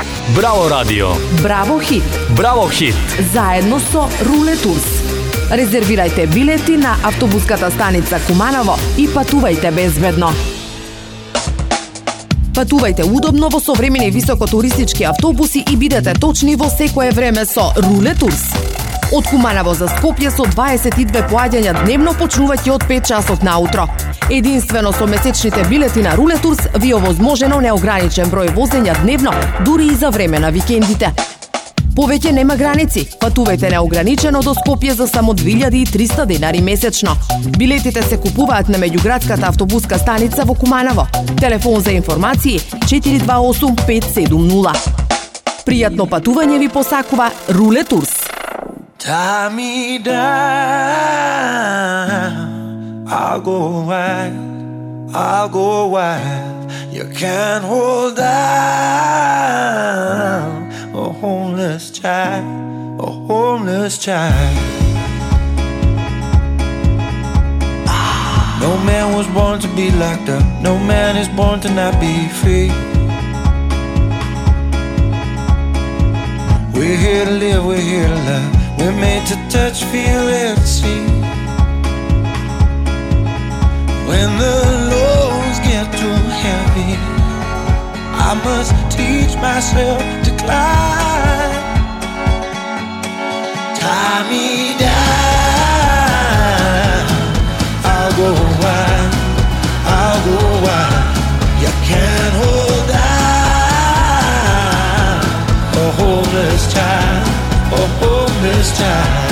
Браво радио. Браво хит. Браво хит. Заедно со Руле Турс. Резервирајте билети на автобуската станица Куманово и патувајте безбедно. Патувајте удобно во современи високотуристички автобуси и бидете точни во секое време со Руле Турс. Од Куманово за Скопје со 22 поаѓања дневно, почнувајќи од 5 часот наутро. Единствено со месечните билети на Руле Турс ви е овозможено неограничен број возења дневно, дури и за време на викендите. Повеќе нема граници. Патувајте неограничено до Скопје за само 2300 денари месечно. Билетите се купуваат на меѓуградската автобуска станица во Куманово. Телефон за информации 428 570. Пријатно патување ви посакува Руле Турс. Tie me down, I'll go wild, you can't hold down a homeless child, a homeless child. No man was born to be locked up, no man is born to not be free. We're here to live, we're here to love. We're made to touch, feel, and see. When the loads get too heavy, I must teach myself to climb. Tie me down, I'll go wild, I'll go wild. You can't hold down a homeless child, a homeless child.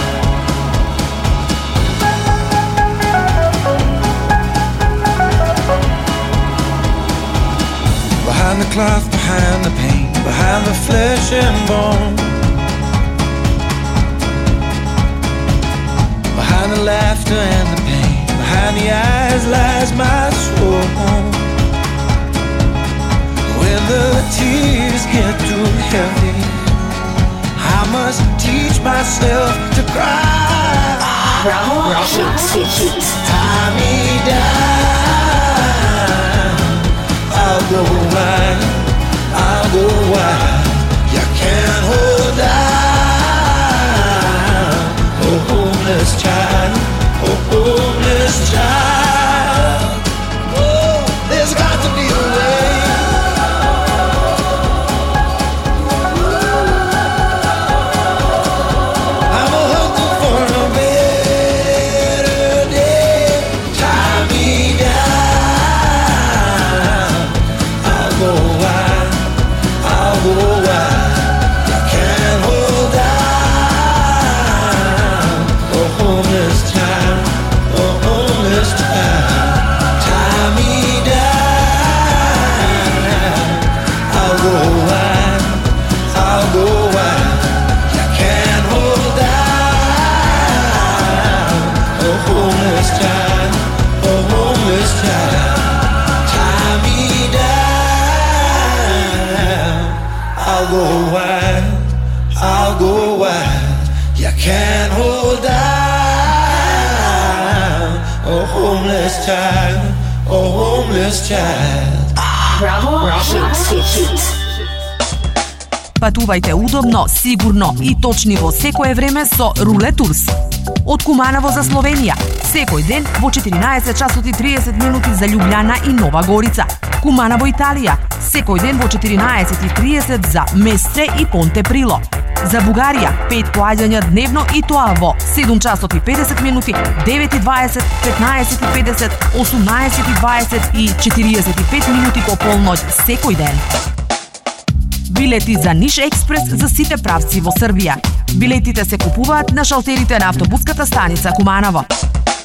Behind the cloth, behind the pain, behind the flesh and bone, behind the laughter and the pain, behind the eyes lies my soul. When the tears get too heavy, I must teach myself to cry. Tie me down, I'll go wild, I'll go wild. You can't hold down a homeless child, a homeless child. Oh, there's got to be a way. I'll go wild. You can't hold down a homeless child, a homeless child. Браво хит. Патувајте удобно, сигурно и точни во секое време со Руле Турс. Од Куманово за Словенија, секој ден во 14 часот и 30 минути за Љубљана и Нова Горица. Куманово Италија, секој ден во 14:30 за Местре и Понте Прило. За Бугарија, 5 поаѓања дневно и тоа во 7 часот и 50 минути, 9:20, 15:50, 18:20 и 45 минути по полноќ секој ден. Билети за Ниш Експрес за сите правци во Србија. Билетите се купуваат на шалтерите на автобуската станица Куманово.